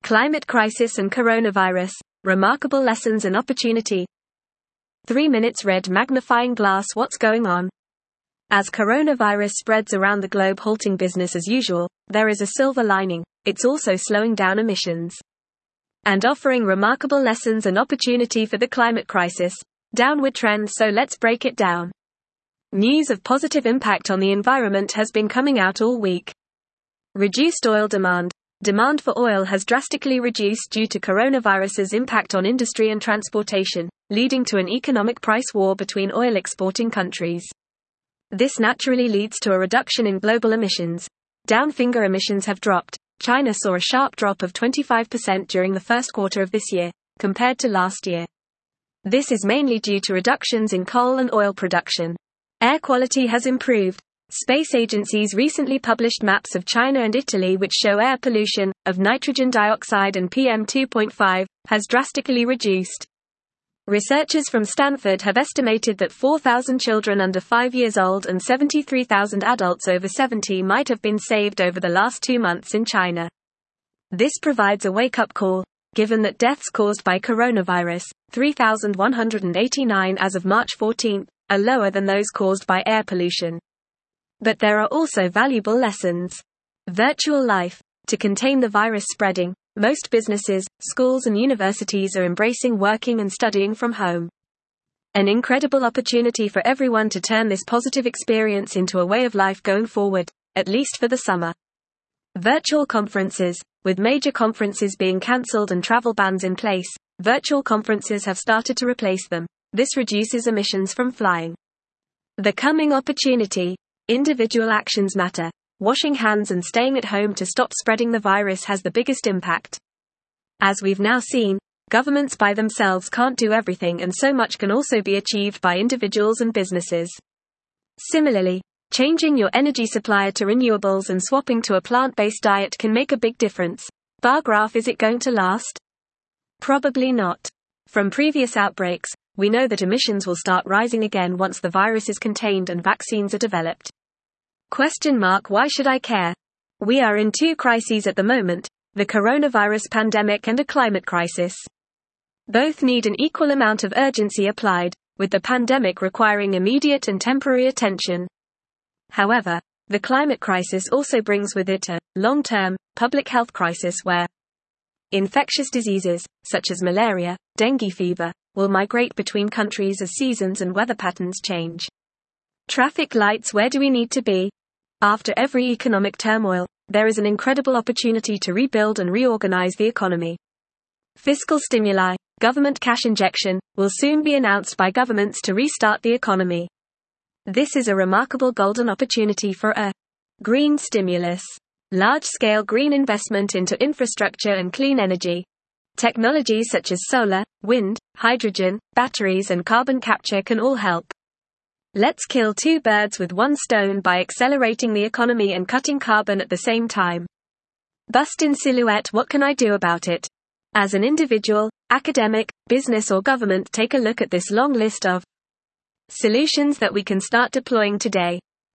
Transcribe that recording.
Climate crisis and coronavirus, remarkable lessons and opportunity. 3 minutes red magnifying glass. What's going on? As coronavirus spreads around the globe, halting business as usual, there is a silver lining. It's also slowing down emissions and offering remarkable lessons and opportunity for the climate crisis. Downward trend. So let's break it down. News of positive impact on the environment has been coming out all week. Reduced oil demand. Demand for oil has drastically reduced due to coronavirus's impact on industry and transportation, leading to an economic price war between oil exporting countries. This naturally leads to a reduction in global emissions. Downfinger emissions have dropped. China saw a sharp drop of 25% during the first quarter of this year, compared to last year. This is mainly due to reductions in coal and oil production. Air quality has improved. Space agencies recently published maps of China and Italy which show air pollution, of nitrogen dioxide and PM2.5, has drastically reduced. Researchers from Stanford have estimated that 4,000 children under 5 years old and 73,000 adults over 70 might have been saved over the last 2 months in China. This provides a wake-up call, given that deaths caused by coronavirus, 3,189 as of March 14, are lower than those caused by air pollution. But there are also valuable lessons. Virtual life. To contain the virus spreading, most businesses, schools and universities are embracing working and studying from home. An incredible opportunity for everyone to turn this positive experience into a way of life going forward, at least for the summer. Virtual conferences. With major conferences being cancelled and travel bans in place, virtual conferences have started to replace them. This reduces emissions from flying. The coming opportunity. Individual actions matter. Washing hands and staying at home to stop spreading the virus has the biggest impact. As we've now seen, governments by themselves can't do everything, and so much can also be achieved by individuals and businesses. Similarly, changing your energy supplier to renewables and swapping to a plant-based diet can make a big difference. Bar graph. Is it going to last? Probably not. From previous outbreaks, we know that emissions will start rising again once the virus is contained and vaccines are developed. Why should I care? We are in 2 crises at the moment, the coronavirus pandemic and a climate crisis. Both need an equal amount of urgency applied, with the pandemic requiring immediate and temporary attention. However, the climate crisis also brings with it a long-term public health crisis where infectious diseases, such as malaria, dengue fever, will migrate between countries as seasons and weather patterns change. Traffic lights. Where do we need to be? After every economic turmoil, there is an incredible opportunity to rebuild and reorganize the economy. Fiscal stimuli, government cash injection, will soon be announced by governments to restart the economy. This is a remarkable golden opportunity for a green stimulus. Large-scale green investment into infrastructure and clean energy. Technologies such as solar, wind, hydrogen, batteries and carbon capture can all help. Let's kill 2 birds with 1 stone by accelerating the economy and cutting carbon at the same time. Bust in silhouette. What can I do about it? As an individual, academic, business or government, take a look at this long list of solutions that we can start deploying today.